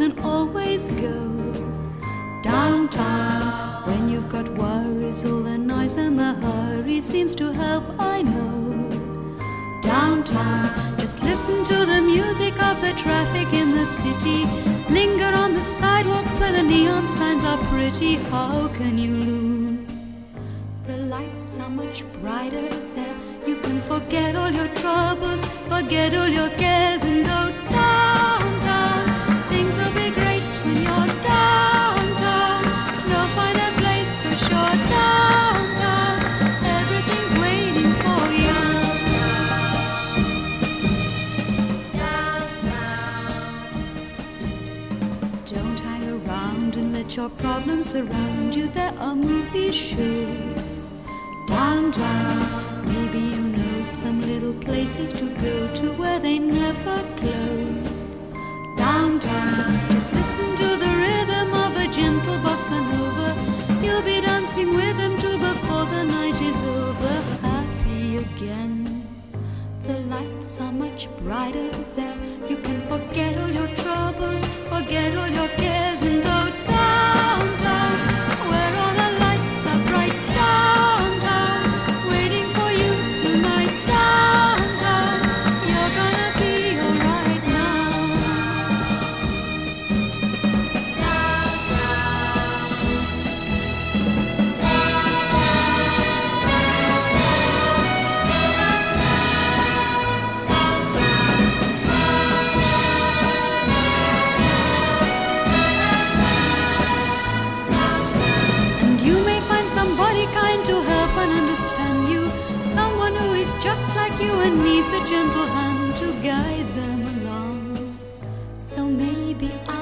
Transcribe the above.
can always go downtown. When you've got worries, all the noise and the hurry seems to help, I know. Downtown, just listen to the music of the traffic in the city. Linger on the sidewalks where the neon signs are pretty. How can you lose? The lights are much brighter there. You can forget all your troubles, forget all your cares and go downtown. Things will be great when you're downtown. No finer place for sure. Downtown, everything's waiting for you. Don't hang around and let your problems surround you. There are movie shows downtown. Maybe you know some little places to go to where they never close. Downtown, just listen to the rhythm of a gentle bossa nova. You'll be dancing with them too before the night is over. Happy again. The lights are much brighter there. You can forget all your troubles, forget all your cares and go downtown, where all the lights are bright. Downtown, waiting for you tonight. Downtown, you're gonna be alright now. And you may find somebody kind to help and understand you. Someone who is just like you and needs a gentle hand to guide them along. So maybe